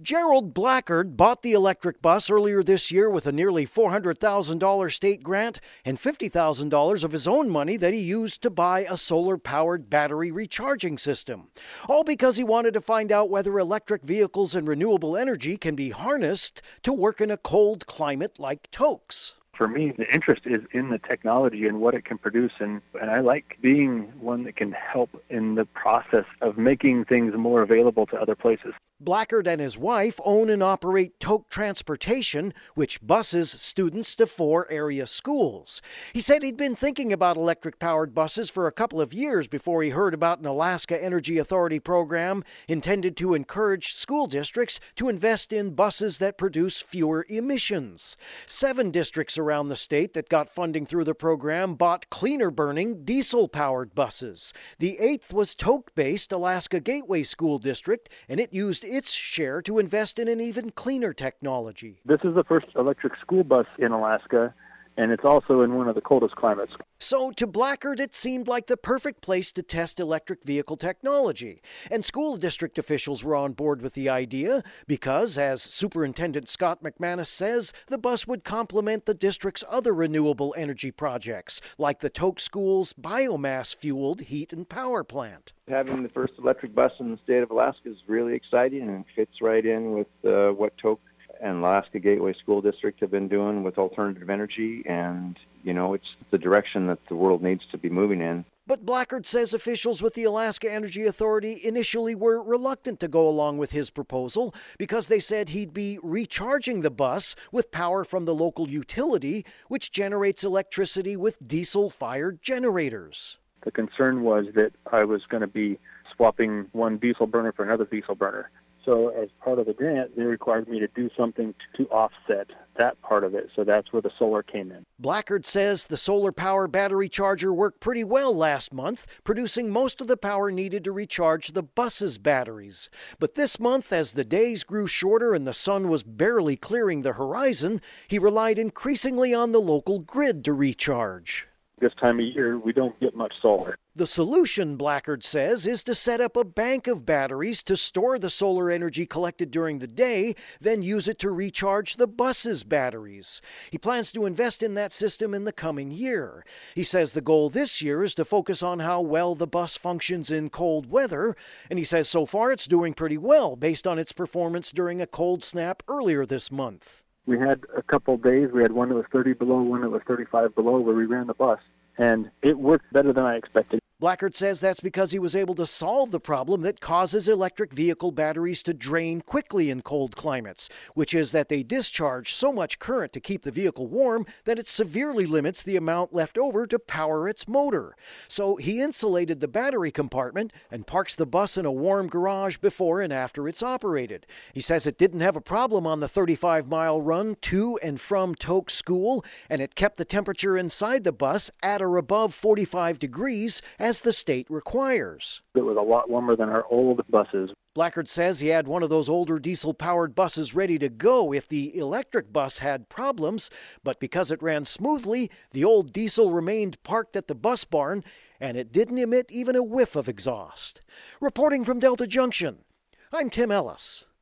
Gerald Blackard bought the electric bus earlier this year with a nearly $400,000 state grant and $50,000 of his own money that he used to buy a solar-powered battery recharging system. All because he wanted to find out whether electric vehicles and renewable energy can be harnessed to work in a cold climate like Tokes. For me, the interest is in the technology and what it can produce, and I like being one that can help in the process of making things more available to other places. Blackard and his wife own and operate Toke Transportation, which buses students to 4 area schools. He said he'd been thinking about electric-powered buses for a couple of years before he heard about an Alaska Energy Authority program intended to encourage school districts to invest in buses that produce fewer emissions. 7 districts around the state that got funding through the program bought cleaner-burning, diesel-powered buses. The 8th was Toke-based Alaska Gateway School District, and it used its share to invest in an even cleaner technology. This is the first electric school bus in Alaska, and it's also in one of the coldest climates. So to Blackard, it seemed like the perfect place to test electric vehicle technology. And school district officials were on board with the idea because, as Superintendent Scott McManus says, the bus would complement the district's other renewable energy projects, like the Toke School's biomass-fueled heat and power plant. Having the first electric bus in the state of Alaska is really exciting and fits right in with what Toke and Alaska Gateway School District have been doing with alternative energy, and, it's the direction that the world needs to be moving in. But Blackard says officials with the Alaska Energy Authority initially were reluctant to go along with his proposal because they said he'd be recharging the bus with power from the local utility, which generates electricity with diesel-fired generators. The concern was that I was going to be swapping one diesel burner for another diesel burner. So as part of the grant, they required me to do something to offset that part of it. So that's where the solar came in. Blackard says the solar power battery charger worked pretty well last month, producing most of the power needed to recharge the bus's batteries. But this month, as the days grew shorter and the sun was barely clearing the horizon, he relied increasingly on the local grid to recharge. This time of year, we don't get much solar. The solution, Blackard says, is to set up a bank of batteries to store the solar energy collected during the day, then use it to recharge the bus's batteries. He plans to invest in that system in the coming year. He says the goal this year is to focus on how well the bus functions in cold weather, and he says so far it's doing pretty well based on its performance during a cold snap earlier this month. We had a couple days. We had one that was 30 below, one that was 35 below, where we ran the bus, and it worked better than I expected. Blackard says that's because he was able to solve the problem that causes electric vehicle batteries to drain quickly in cold climates, which is that they discharge so much current to keep the vehicle warm that it severely limits the amount left over to power its motor. So he insulated the battery compartment and parks the bus in a warm garage before and after it's operated. He says it didn't have a problem on the 35-mile run to and from Toke School, and it kept the temperature inside the bus at or above 45 degrees as the state requires. It was a lot warmer than our old buses. Blackard says he had one of those older diesel-powered buses ready to go if the electric bus had problems, but because it ran smoothly, the old diesel remained parked at the bus barn, and it didn't emit even a whiff of exhaust. Reporting from Delta Junction, I'm Tim Ellis.